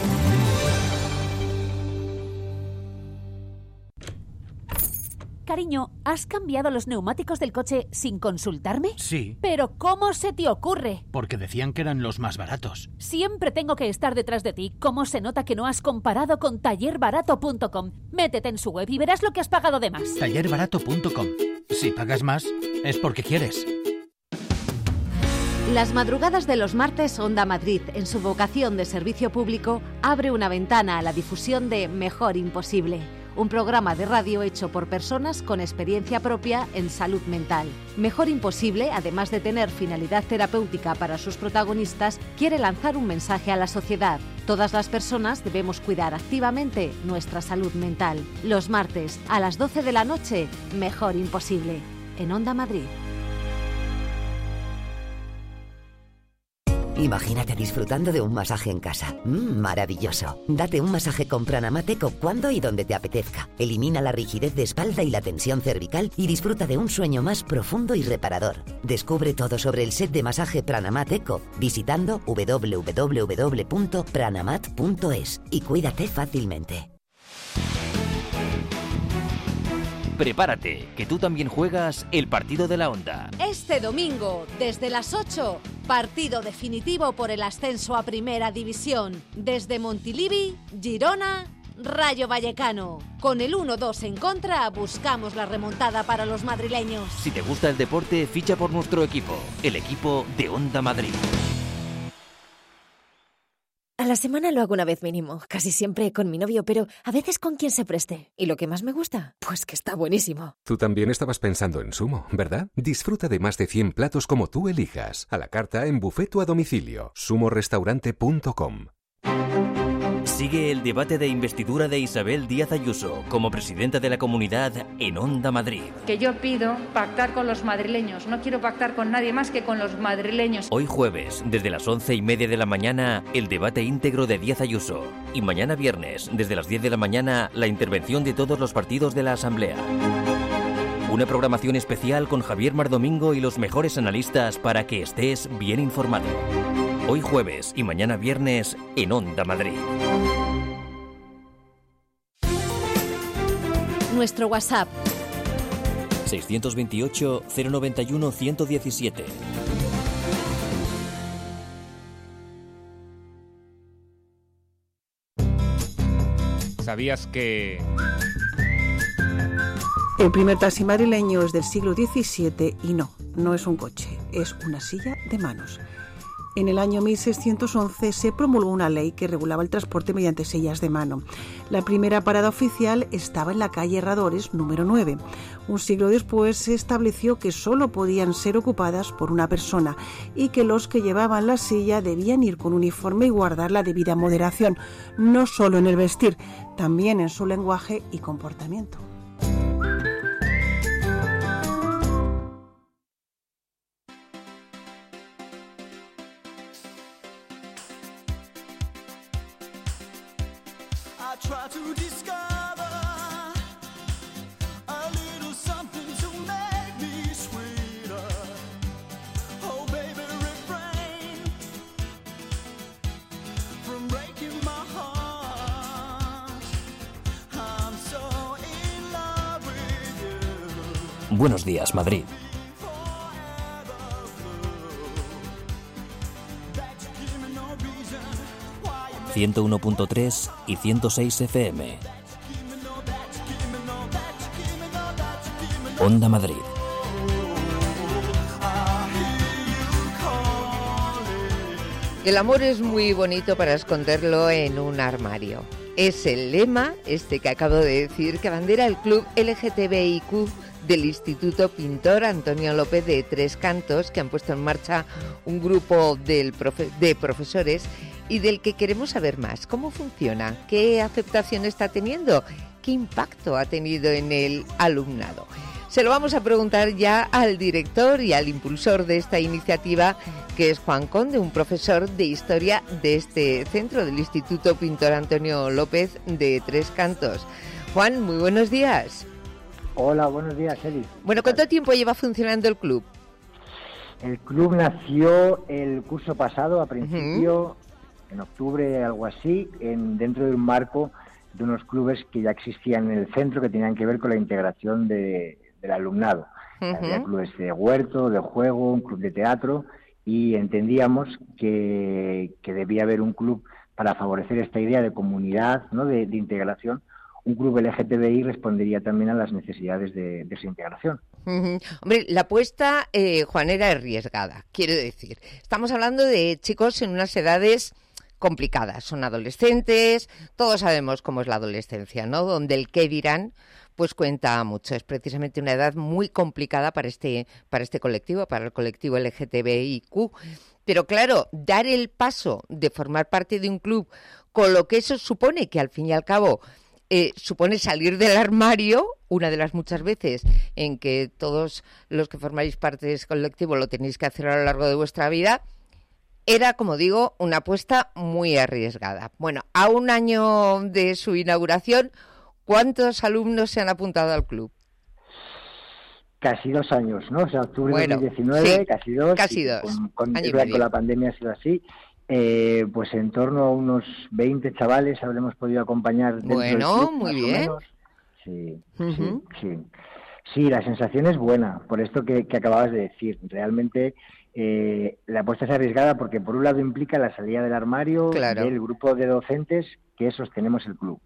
Cariño, ¿has cambiado los neumáticos del coche sin consultarme? Sí. ¿Pero cómo se te ocurre? Porque decían que eran los más baratos. Siempre tengo que estar detrás de ti. ¿Cómo se nota que no has comparado con tallerbarato.com? Métete en su web y verás lo que has pagado de más. Tallerbarato.com. Si pagas más, es porque quieres. Las madrugadas de los martes, Onda Madrid, en su vocación de servicio público, abre una ventana a la difusión de Mejor Imposible, un programa de radio hecho por personas con experiencia propia en salud mental. Mejor Imposible, además de tener finalidad terapéutica para sus protagonistas, quiere lanzar un mensaje a la sociedad. Todas las personas debemos cuidar activamente nuestra salud mental. Los martes, a las 12 de la noche, Mejor Imposible, en Onda Madrid. Imagínate disfrutando de un masaje en casa. Maravilloso. Date un masaje con Pranamateco cuando y donde te apetezca. Elimina la rigidez de espalda y la tensión cervical y disfruta de un sueño más profundo y reparador. Descubre todo sobre el set de masaje Pranamateco visitando www.pranamat.es y cuídate fácilmente. Prepárate, que tú también juegas el partido de la Onda. Este domingo, desde las 8, partido definitivo por el ascenso a Primera División. Desde Montilivi, Girona, Rayo Vallecano. Con el 1-2 en contra, buscamos la remontada para los madrileños. Si te gusta el deporte, ficha por nuestro equipo, el equipo de Onda Madrid. A la semana lo hago una vez mínimo, casi siempre con mi novio, pero a veces con quien se preste. ¿Y lo que más me gusta? Pues que está buenísimo. Tú también estabas pensando en Sumo, ¿verdad? Disfruta de más de 100 platos como tú elijas, a la carta, en buffet o a domicilio. sumorestaurante.com. Sigue el debate de investidura de Isabel Díaz Ayuso como presidenta de la Comunidad en Onda Madrid. Que yo pido pactar con los madrileños. No quiero pactar con nadie más que con los madrileños. Hoy jueves, desde las 11:30 de la mañana, el debate íntegro de Díaz Ayuso. Y mañana viernes, desde las 10 de la mañana, la intervención de todos los partidos de la Asamblea. Una programación especial con Javier Mardomingo y los mejores analistas para que estés bien informado. Hoy jueves y mañana viernes en Onda Madrid. Nuestro WhatsApp 628 091 117. ¿Sabías que...? El primer taxi madrileño es del siglo XVII y no es un coche, es una silla de manos. En el año 1611 se promulgó una ley que regulaba el transporte mediante sillas de mano. La primera parada oficial estaba en la calle Herradores, número 9. Un siglo después se estableció que solo podían ser ocupadas por una persona y que los que llevaban la silla debían ir con uniforme y guardar la debida moderación, no solo en el vestir, también en su lenguaje y comportamiento. Buenos días, Madrid. ...101.3 y 106 FM. Onda Madrid. El amor es muy bonito para esconderlo en un armario. Es el lema, que acabo de decir, que abandera el club LGTBIQ del Instituto Pintor Antonio López de Tres Cantos, que han puesto en marcha un grupo de profesores y del que queremos saber más. ¿Cómo funciona? ¿Qué aceptación está teniendo? ¿Qué impacto ha tenido en el alumnado? Se lo vamos a preguntar ya al director y al impulsor de esta iniciativa, que es Juan Conde, un profesor de historia de este centro del Instituto Pintor Antonio López de Tres Cantos. Juan, muy buenos días. Hola, buenos días, Eli. Bueno, ¿cuánto tiempo lleva funcionando el club? El club nació el curso pasado, a principio, en octubre, algo así, dentro de un marco de unos clubes que ya existían en el centro, que tenían que ver con la integración del alumnado. Había clubes de huerto, de juego, un club de teatro, y entendíamos que debía haber un club para favorecer esta idea de comunidad, ¿no? de integración. Un club LGTBI respondería también a las necesidades de esa integración. Hombre, la apuesta, Juan, era arriesgada, quiero decir. Estamos hablando de chicos en unas edades complicadas, son adolescentes, todos sabemos cómo es la adolescencia, ¿no? Donde el qué dirán pues cuenta mucho. Es precisamente una edad muy complicada para este colectivo, para el colectivo LGTBIQ. Pero claro, dar el paso de formar parte de un club, con lo que eso supone, que al fin y al cabo supone salir del armario, una de las muchas veces en que todos los que formáis parte de ese colectivo lo tenéis que hacer a lo largo de vuestra vida, era, como digo, una apuesta muy arriesgada. Bueno, a un año de su inauguración, ¿cuántos alumnos se han apuntado al club? Casi 2 años, ¿no? O sea, octubre de 2019, sí, casi dos. Casi dos. Con la pandemia ha sido así. Pues en torno a unos 20 chavales habremos podido acompañar. Bueno, muy bien. Sí, sí, la sensación es buena, por esto que acababas de decir. Realmente la apuesta es arriesgada porque por un lado implica la salida del armario del grupo de docentes que sostenemos el club.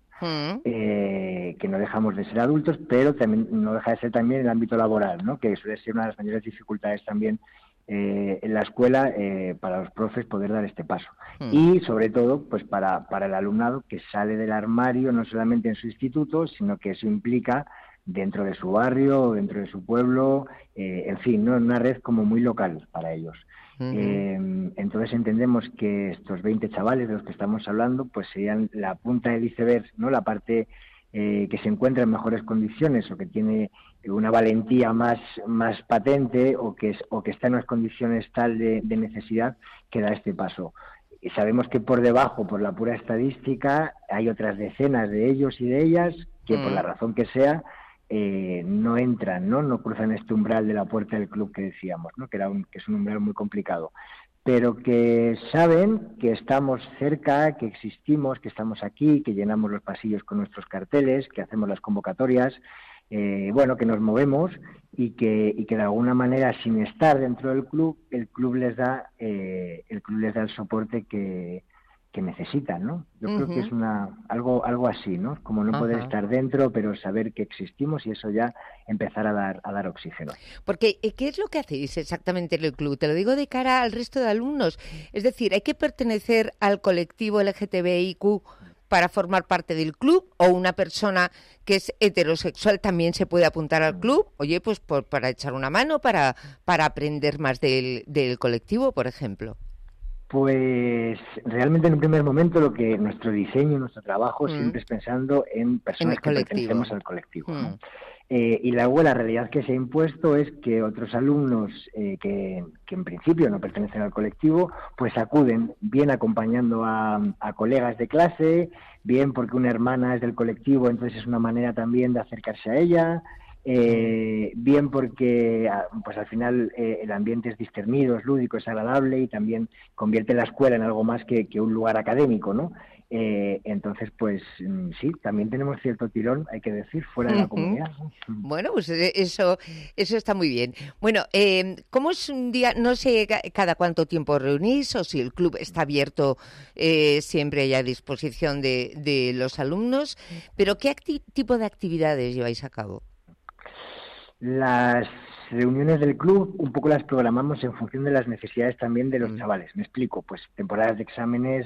Que no dejamos de ser adultos, pero también no deja de ser también el ámbito laboral, ¿no? Que suele ser una de las mayores dificultades también en la escuela para los profes poder dar este paso. Y sobre todo pues para el alumnado que sale del armario no solamente en su instituto, sino que eso implica dentro de su barrio, dentro de su pueblo, en fin, ¿no? Una red como muy local para ellos. Entonces entendemos que estos 20 chavales de los que estamos hablando pues serían la punta del iceberg, ¿no? La parte que se encuentra en mejores condiciones o que tiene una valentía más patente o que está en unas condiciones tal de necesidad que da este paso. Y sabemos que por debajo, por la pura estadística, hay otras decenas de ellos y de ellas que por la razón que sea no entran, no cruzan este umbral de la puerta del club que decíamos, ¿no? que es un umbral muy complicado, pero que saben que estamos cerca, que existimos, que estamos aquí, que llenamos los pasillos con nuestros carteles, que hacemos las convocatorias, que nos movemos y que de alguna manera, sin estar dentro del club, el club les da el soporte que necesitan, ¿no? Yo creo que es algo así, ¿no? Como no poder estar dentro, pero saber que existimos y eso ya empezar a dar oxígeno. Porque, ¿qué es lo que hacéis exactamente en el club? Te lo digo de cara al resto de alumnos. Es decir, ¿hay que pertenecer al colectivo LGTBIQ para formar parte del club? ¿O una persona que es heterosexual también se puede apuntar al club? Oye, pues para echar una mano, para aprender más del colectivo, por ejemplo. Pues realmente en un primer momento nuestro diseño, nuestro trabajo siempre es pensando en personas que pertenecemos al colectivo, ¿no? Y luego la realidad que se ha impuesto es que otros alumnos que en principio no pertenecen al colectivo, pues acuden bien acompañando a colegas de clase, bien porque una hermana es del colectivo, entonces es una manera también de acercarse a ella, bien porque pues al final el ambiente es discernido, es lúdico, es agradable y también convierte la escuela en algo más que un lugar académico, ¿no? Entonces, pues sí, también tenemos cierto tirón, hay que decir, fuera de la comunidad. Bueno, pues eso está muy bien. Bueno, ¿cómo es un día? No sé cada cuánto tiempo reunís o si el club está abierto siempre ya a disposición de los alumnos, pero ¿qué tipo de actividades lleváis a cabo? Las reuniones del club un poco las programamos en función de las necesidades también de los chavales. Me explico, pues temporadas de exámenes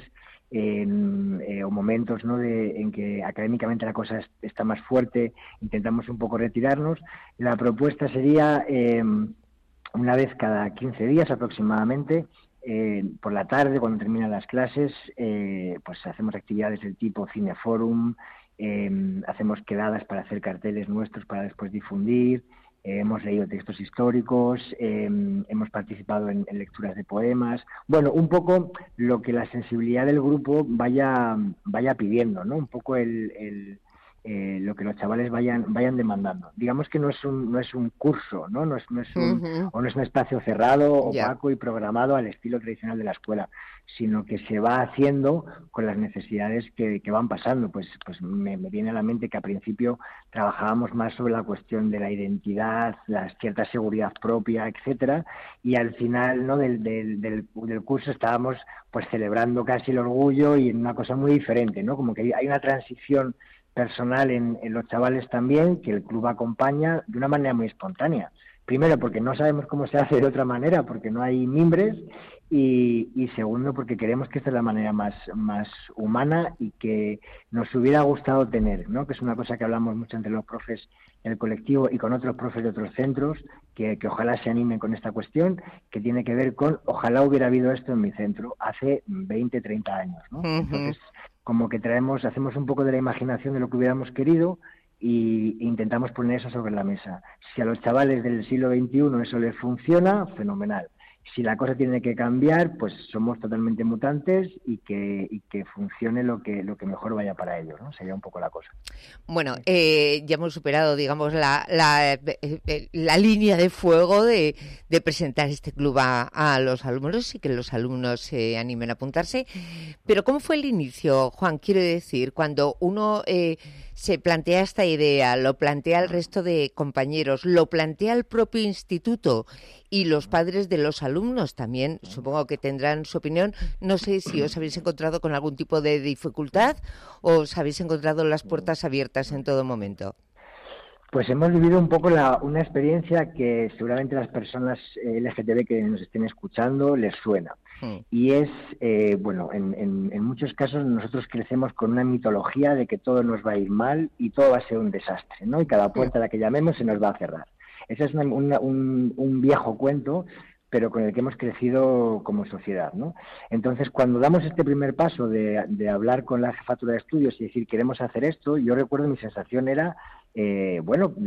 o momentos, ¿no? en que académicamente la cosa está más fuerte, intentamos un poco retirarnos. La propuesta sería una vez cada 15 días aproximadamente, por la tarde, cuando terminan las clases, pues hacemos actividades del tipo cineforum, hacemos quedadas para hacer carteles nuestros para después difundir. Hemos leído textos históricos, hemos participado en lecturas de poemas. Bueno, un poco lo que la sensibilidad del grupo vaya pidiendo, ¿no? Un poco el lo que los chavales vayan demandando. Digamos que no es un curso, ¿no? No es un espacio cerrado, opaco y programado al estilo tradicional de la escuela, sino que se va haciendo con las necesidades que van pasando. Pues me viene a la mente que al principio trabajábamos más sobre la cuestión de la identidad, la cierta seguridad propia, etcétera, y al final, ¿no?, del curso estábamos pues celebrando casi el orgullo y en una cosa muy diferente, ¿no? Como que hay una transición personal en los chavales también, que el club acompaña de una manera muy espontánea. Primero, porque no sabemos cómo se hace de otra manera, porque no hay mimbres, y segundo, porque queremos que esta es la manera más humana y que nos hubiera gustado tener, ¿no? Que es una cosa que hablamos mucho entre los profes en el colectivo y con otros profes de otros centros, que ojalá se animen con esta cuestión, que tiene que ver con, ojalá hubiera habido esto en mi centro hace 20, 30 años, ¿no? Entonces, como que hacemos un poco de la imaginación de lo que hubiéramos querido e intentamos poner eso sobre la mesa. Si a los chavales del siglo XXI eso les funciona, fenomenal. Si la cosa tiene que cambiar, pues somos totalmente mutantes y que funcione lo que mejor vaya para ellos, ¿no? Sería un poco la cosa. Bueno, ya hemos superado, digamos, la línea de fuego de presentar este club a los alumnos y que los alumnos se animen a apuntarse. Pero ¿cómo fue el inicio, Juan? Quiero decir, cuando uno se plantea esta idea, lo plantea el resto de compañeros, lo plantea el propio instituto y los padres de los alumnos también, supongo que tendrán su opinión. No sé si os habéis encontrado con algún tipo de dificultad o os habéis encontrado las puertas abiertas en todo momento. Pues hemos vivido un poco una experiencia que seguramente las personas LGTB que nos estén escuchando les suena. Y es, en muchos casos nosotros crecemos con una mitología de que todo nos va a ir mal y todo va a ser un desastre, ¿no? Y cada puerta a la que llamemos se nos va a cerrar. Ese es un viejo cuento, pero con el que hemos crecido como sociedad, ¿no? Entonces, cuando damos este primer paso de hablar con la jefatura de estudios y decir queremos hacer esto, yo recuerdo mi sensación era, me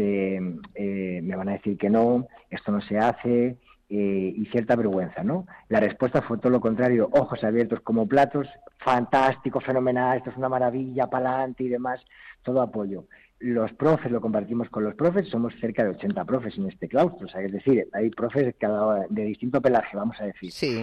van a decir que no, esto no se hace, y cierta vergüenza, ¿no? La respuesta fue todo lo contrario, ojos abiertos como platos, fantástico, fenomenal, esto es una maravilla, pa'lante y demás, todo apoyo. Los profes lo compartimos con los profes, somos cerca de 80 profes en este claustro, o sea, es decir, hay profes de distinto pelaje, vamos a decir. Sí.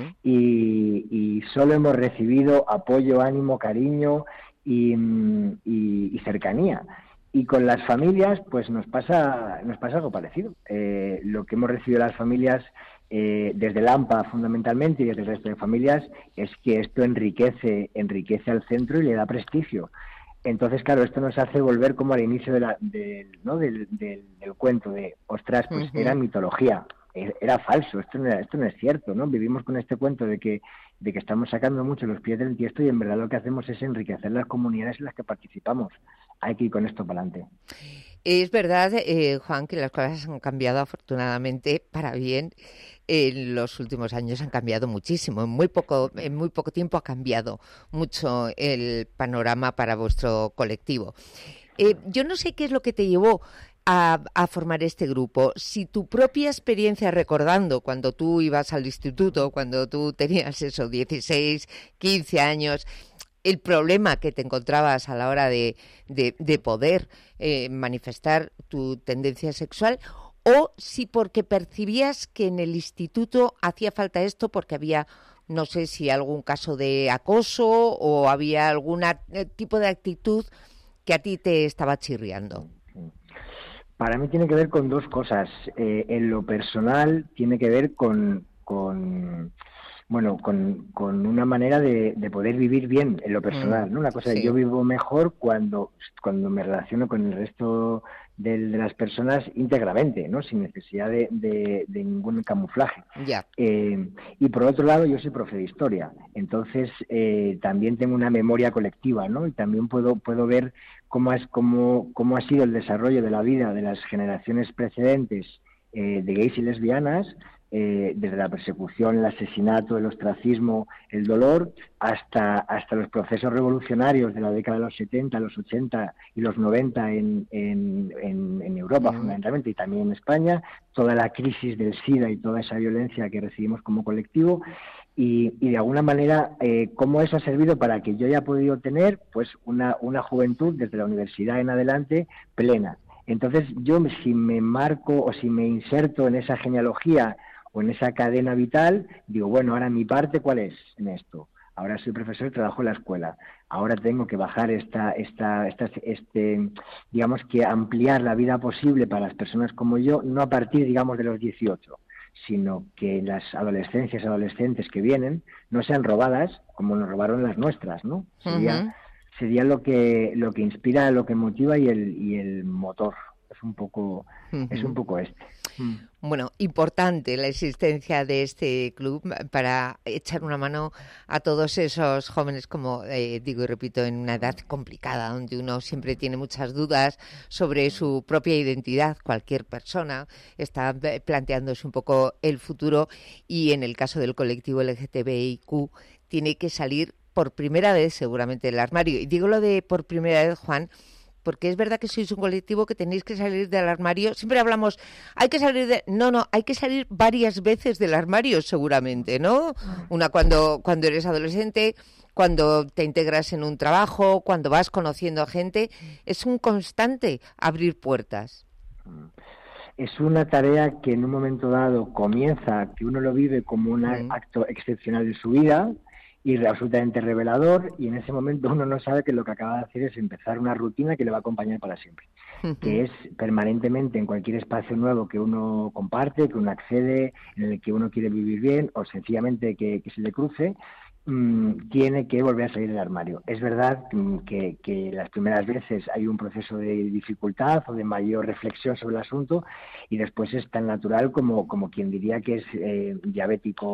Y solo hemos recibido apoyo, ánimo, cariño y cercanía. Y con las familias, pues nos pasa algo parecido. Lo que hemos recibido de las familias desde el AMPA fundamentalmente y desde el resto de familias es que esto enriquece al centro y le da prestigio. Entonces, claro, esto nos hace volver como al inicio del cuento de, ostras, pues era mitología, era falso, esto no es cierto, ¿no? Vivimos con este cuento de que estamos sacando mucho los pies del tiesto y en verdad lo que hacemos es enriquecer las comunidades en las que participamos. Hay que ir con esto para adelante. Es verdad, Juan, que las cosas han cambiado afortunadamente para bien. En los últimos años han cambiado muchísimo. En muy poco tiempo ha cambiado mucho el panorama para vuestro colectivo. Yo no sé qué es lo que te llevó a formar este grupo. Si tu propia experiencia, recordando cuando tú ibas al instituto, cuando tú tenías 16, 15 años, el problema que te encontrabas a la hora de poder manifestar tu tendencia sexual, o si porque percibías que en el instituto hacía falta esto porque había, no sé si algún caso de acoso o había algún tipo de actitud que a ti te estaba chirriando. Para mí tiene que ver con dos cosas. En lo personal tiene que ver con una manera de poder vivir bien en lo personal, ¿no? Una cosa sí. de yo vivo mejor cuando me relaciono con el resto de las personas íntegramente, ¿no? Sin necesidad de ningún camuflaje. Ya. Y por otro lado, yo soy profe de historia, entonces también tengo una memoria colectiva, ¿no? Y también puedo ver cómo ha sido el desarrollo de la vida de las generaciones precedentes de gays y lesbianas, desde la persecución, el asesinato, el ostracismo, el dolor, hasta los procesos revolucionarios de la década de los 70, los 80 y los 90 en Europa fundamentalmente y también en España, toda la crisis del SIDA y toda esa violencia que recibimos como colectivo. Y de alguna manera, ¿cómo eso ha servido para que yo haya podido tener pues una juventud desde la universidad en adelante plena? Entonces, yo si me marco o si me inserto en esa genealogía o en esa cadena vital, digo, bueno, ahora mi parte, ¿cuál es en esto? Ahora soy profesor y trabajo en la escuela. Ahora tengo que bajar digamos que ampliar la vida posible para las personas como yo, no a partir, digamos, de los 18, sino que las adolescentes que vienen no sean robadas como nos robaron las nuestras, ¿no? Sería lo que inspira, lo que motiva y el motor. Es un poco este. Bueno, importante la existencia de este club para echar una mano a todos esos jóvenes, como digo y repito, en una edad complicada, donde uno siempre tiene muchas dudas sobre su propia identidad. Cualquier persona está planteándose un poco el futuro y en el caso del colectivo LGTBIQ tiene que salir por primera vez seguramente del armario. Y digo lo de por primera vez, Juan, porque es verdad que sois un colectivo que tenéis que salir del armario. Siempre hablamos, hay que salir de... No, hay que salir varias veces del armario seguramente, ¿no? Una cuando eres adolescente, cuando te integras en un trabajo, cuando vas conociendo a gente. Es un constante abrir puertas. Es una tarea que en un momento dado comienza, que uno lo vive como un acto excepcional de su vida, y absolutamente revelador, y en ese momento uno no sabe que lo que acaba de hacer es empezar una rutina que le va a acompañar para siempre, que es permanentemente en cualquier espacio nuevo que uno comparte, que uno accede, en el que uno quiere vivir bien, o sencillamente que se le cruce, tiene que volver a salir del armario. Es verdad que las primeras veces hay un proceso de dificultad o de mayor reflexión sobre el asunto, y después es tan natural como quien diría que es diabético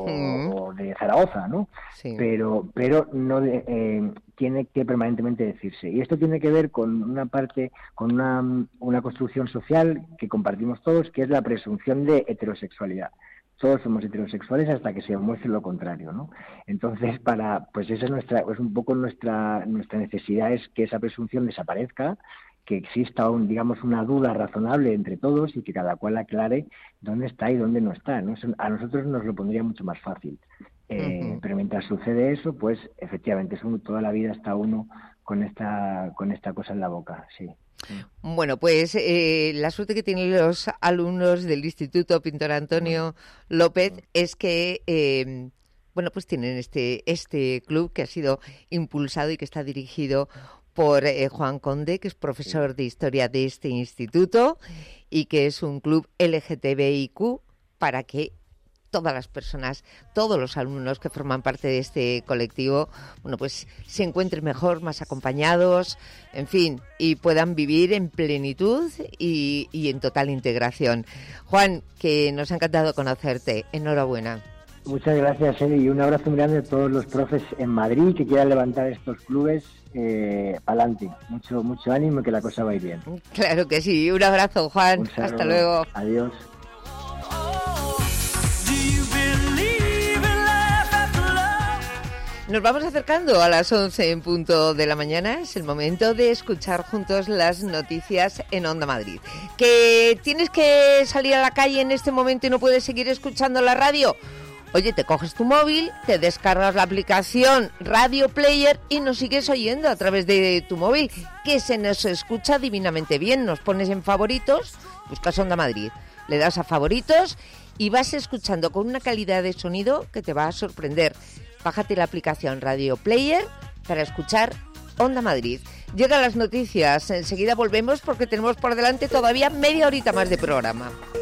o de Zaragoza, ¿no? Sí. Pero no tiene que permanentemente decirse. Y esto tiene que ver con una parte, con una construcción social que compartimos todos, que es la presunción de heterosexualidad. Todos somos heterosexuales hasta que se demuestre lo contrario, ¿no? Entonces, pues esa es un poco nuestra necesidad, es que esa presunción desaparezca, que exista digamos una duda razonable entre todos y que cada cual aclare dónde está y dónde no está, ¿no? Eso a nosotros nos lo pondría mucho más fácil. Pero mientras sucede eso, pues efectivamente toda la vida está uno con esta cosa en la boca, sí. Bueno, pues la suerte que tienen los alumnos del Instituto Pintor Antonio López es que pues tienen este club que ha sido impulsado y que está dirigido por Juan Conde, que es profesor de historia de este instituto y que es un club LGTBIQ para que todas las personas, todos los alumnos que forman parte de este colectivo, pues se encuentren mejor, más acompañados, en fin, y puedan vivir en plenitud y en total integración. Juan, que nos ha encantado conocerte. Enhorabuena. Muchas gracias, Eli, y un abrazo muy grande a todos los profes en Madrid que quieran levantar estos clubes. Adelante, mucho ánimo y que la cosa va a ir bien. Claro que sí. Un abrazo, Juan. Hasta luego. Adiós. Nos vamos acercando a las 11 en punto de la mañana. Es el momento de escuchar juntos las noticias en Onda Madrid. ¿Que tienes que salir a la calle en este momento y no puedes seguir escuchando la radio? Oye, te coges tu móvil, te descargas la aplicación Radio Player y nos sigues oyendo a través de tu móvil, que se nos escucha divinamente bien. Nos pones en favoritos, buscas Onda Madrid, le das a favoritos y vas escuchando con una calidad de sonido que te va a sorprender. Bájate la aplicación Radio Player para escuchar Onda Madrid. Llegan las noticias, enseguida volvemos porque tenemos por delante todavía media horita más de programa.